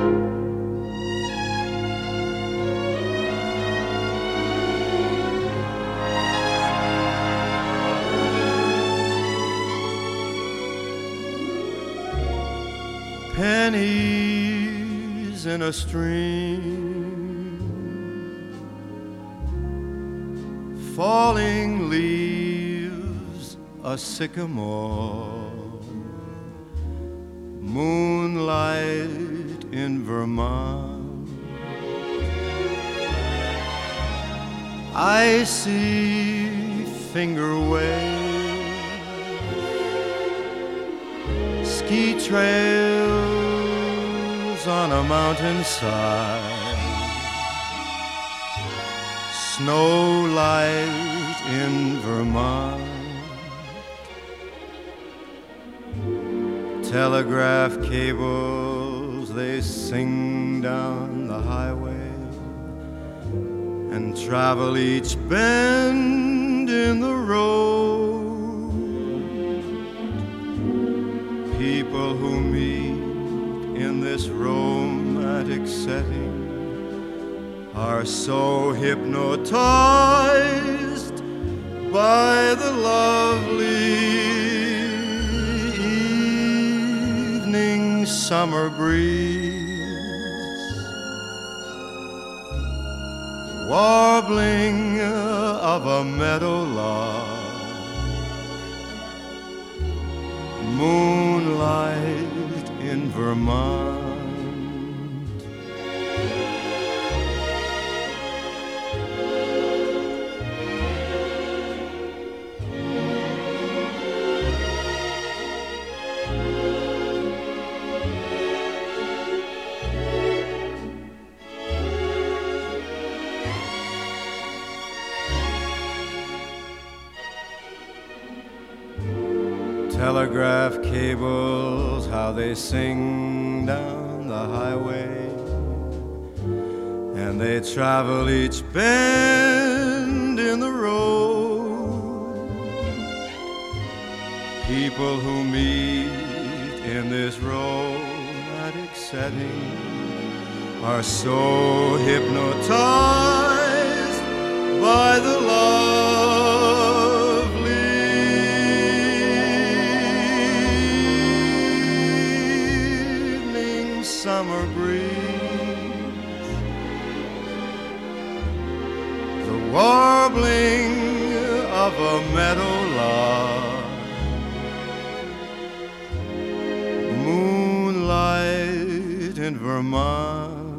Pennies in a stream, falling leaves, a sycamore, moonlight in Vermont. I see finger waves, ski trails on a mountainside, snow light in Vermont. Telegraph cables, they sing down the highway and travel each bend in the road. People who meet in this romantic setting are so hypnotized by the lovely evening summer breeze, warbling of a meadowlark, moonlight in Vermont. Telegraph cables, how they sing down the highway, and they travel each bend in the road. People who meet in this romantic setting are so hypnotized by the summer breeze, the warbling of a meadowlark, moonlight in Vermont.